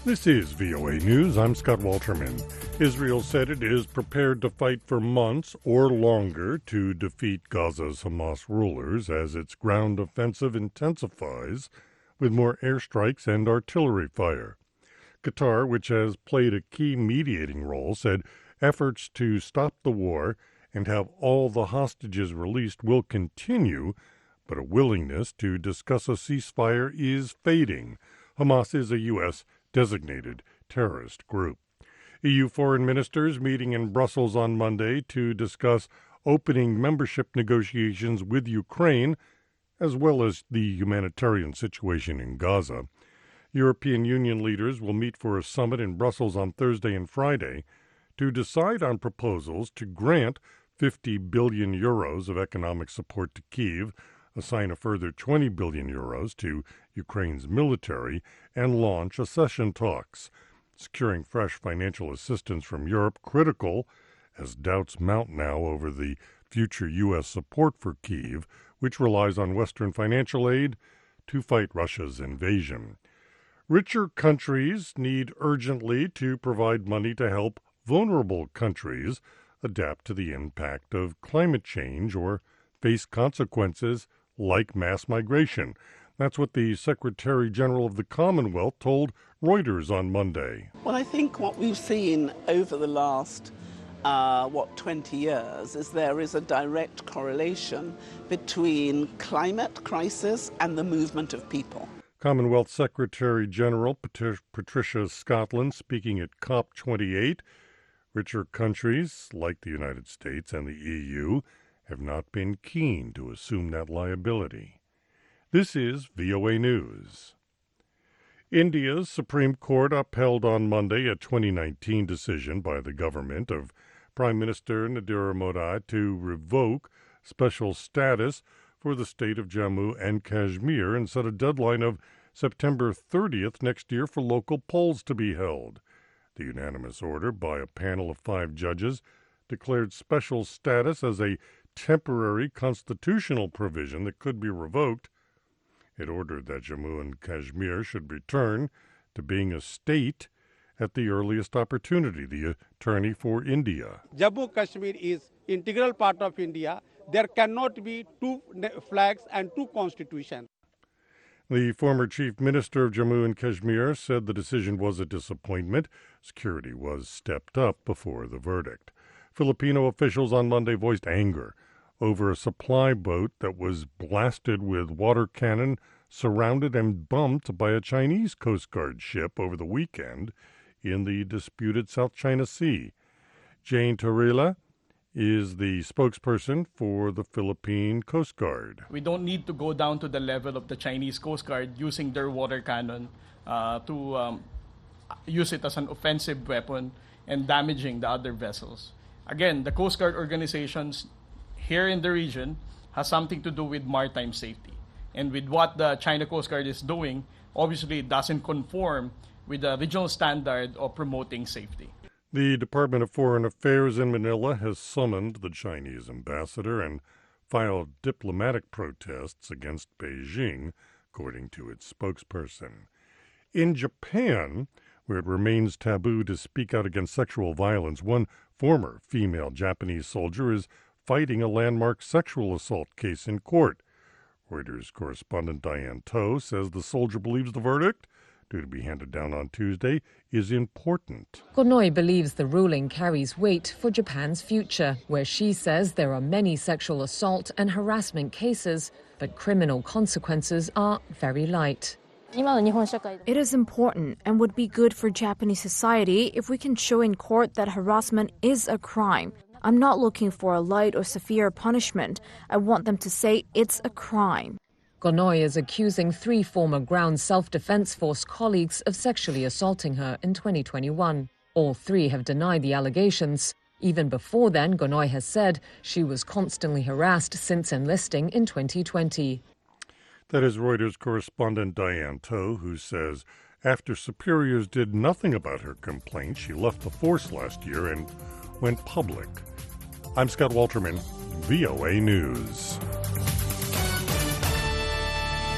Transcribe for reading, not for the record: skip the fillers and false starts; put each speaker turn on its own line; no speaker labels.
This is VOA News. I'm Scott Walterman. Israel said it is prepared to fight for months or longer to defeat Gaza's Hamas rulers as its ground offensive intensifies with more airstrikes and artillery fire. Qatar, which has played a key mediating role, said efforts to stop the war and have all the hostages released will continue, but a willingness to discuss a ceasefire is fading. Hamas is a U.S. designated terrorist group. EU foreign ministers meeting in Brussels on Monday to discuss opening membership negotiations with Ukraine, as well as the humanitarian situation in Gaza. European Union leaders will meet for a summit in Brussels on Thursday and Friday to decide on proposals to grant 50 billion euros of economic support to Kyiv, assign a further 20 billion euros to Ukraine's military, and launch accession talks. Securing fresh financial assistance from Europe critical as doubts mount now over the future U.S. support for Kyiv, which relies on Western financial aid to fight Russia's invasion. Richer countries need urgently to provide money to help vulnerable countries adapt to the impact of climate change or face consequences like mass migration. That's what the Secretary General of the Commonwealth told Reuters on Monday.
Well, I think what we've seen over the last 20 years is there is a direct correlation between climate crisis and the movement of people.
Commonwealth Secretary General Patricia Scotland speaking at COP28. Richer countries like the United States and the EU have not been keen to assume that liability. This is VOA News. India's Supreme Court upheld on Monday a 2019 decision by the government of Prime Minister Narendra Modi to revoke special status for the state of Jammu and Kashmir and set a deadline of September 30th next year for local polls to be held. The unanimous order by a panel of 5 judges declared special status as a temporary constitutional provision that could be revoked. It ordered that Jammu and Kashmir should return to being a state at the earliest opportunity, the attorney for India.
Jammu Kashmir is integral part of India. There cannot be 2 flags and 2 constitutions.
The former chief minister of Jammu and Kashmir said the decision was a disappointment. Security was stepped up before the verdict. Filipino officials on Monday voiced anger over a supply boat that was blasted with water cannon, surrounded and bumped by a Chinese Coast Guard ship over the weekend in the disputed South China Sea. Jane Torilla is the spokesperson for the Philippine Coast Guard.
We don't need to go down to the level of the Chinese Coast Guard using their water cannon to use it as an offensive weapon and damaging the other vessels. Again, the Coast Guard organizations here in the region has something to do with maritime safety. And with what the China Coast Guard is doing, obviously it doesn't conform with the regional standard of promoting safety.
The Department of Foreign Affairs in Manila has summoned the Chinese ambassador and filed diplomatic protests against Beijing, according to its spokesperson. In Japan, where it remains taboo to speak out against sexual violence, one former female Japanese soldier is fighting a landmark sexual assault case in court. Reuters correspondent Diane Toh says the soldier believes the verdict, due to be handed down on Tuesday, is important.
Gonoi believes the ruling carries weight for Japan's future, where she says there are many sexual assault and harassment cases, but criminal consequences are very light.
It is important and would be good for Japanese society if we can show in court that harassment is a crime. I'm not looking for a light or severe punishment. I want them to say it's a crime.
Gonoi is accusing 3 former Ground Self-Defense Force colleagues of sexually assaulting her in 2021. All 3 have denied the allegations. Even before then, Gonoi has said she was constantly harassed since enlisting in 2020.
That is Reuters correspondent Diane Toh, who says after superiors did nothing about her complaint, she left the force last year and went public. I'm Scott Walterman, VOA News.